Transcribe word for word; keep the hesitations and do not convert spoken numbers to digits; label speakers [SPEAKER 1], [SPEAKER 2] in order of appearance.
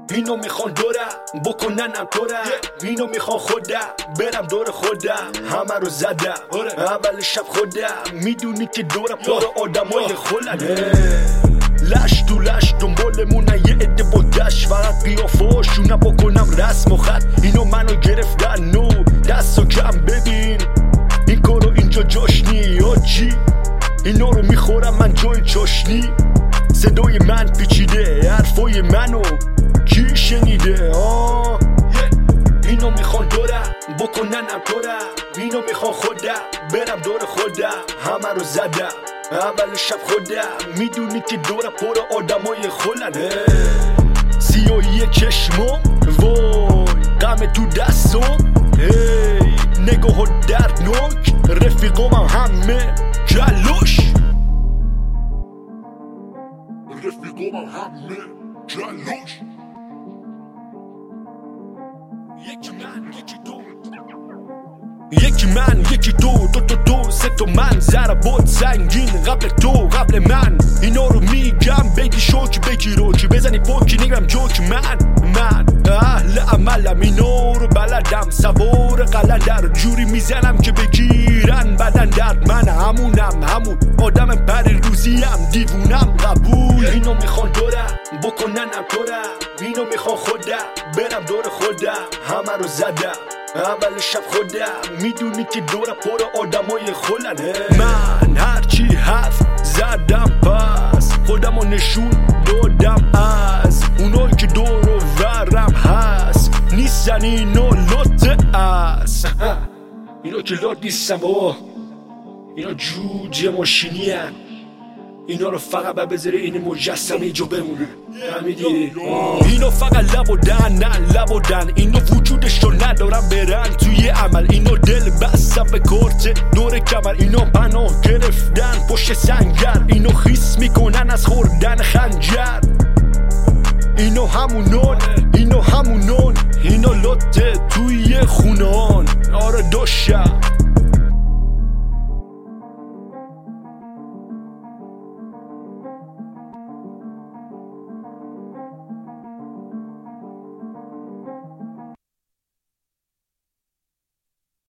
[SPEAKER 1] اینو میخوان دورم بکننم تورم، اینو میخوان خودم برم دور خودم، همه رو زدم اول شب خودم، میدونی که دورم پر آدمای خلنه، لش تو لش دنبالمونن یه عده با دشت، فقط قیافاشونم بکنم رسم و خط، اینو منو گرفتن نو دستو کم ببین، این کارو اینجا جاشنی آجی، اینو رو میخورم من جای چاشنی، صدای من پیچیده حرفای منو کی شنیده آه اینو میخوان دورم بکننم تورم، اینو میخوان خودم برم دور خودم، همه رو زدم اول شب خودم، میدونی که دورم پر آدمای خلنه، سیاهی چشمم وای غم تو دستم، هی نگاه و دردناک رفیقام همه جلوش،
[SPEAKER 2] رفیقام همه جلوش،
[SPEAKER 1] یکی من یکی تو، یکی من یکی تو، دو تا تو سه تا من، ضربات سنگین قبل تو قبل من، اینا رو میگم بگی شوک بگی روکی، بزنی پوکی نگم جوک، من من اهل عملم اینا رو بلدم، سوار قلندر جوری میزنم که بگیرن بدن درد، من همونم همون آدم پری روزیم دیوونم قبول، اینو میخوان دورم بکننم تورم، اینو میخوان خودم برم دور خودم، همه رو زدم اول شب خودم، میدونی که دورم پر آدمای خلنه، من هرچی حرف زدم پس خودم رو نشون دادم از اونایی که دور و ورم هست، نیستن اینو لطه است اینا که لط نیستن بابا، اینا جوجه ماشینی هن. اینا رو فقط باید بذاره این مجسمه جو بمونه، فهمیدی؟ اینو فقط لبودن نه لبودن، اینو وجودش رو ندارم برن توی عمل، اینو دل بستم به کارت دور کمر، اینو پناه گرفتن پشت سنگر، اینو خیس میکنن از خوردن خنجر، اینو همونون اینو همونون، اینو لطه توی خونان، آره دوشم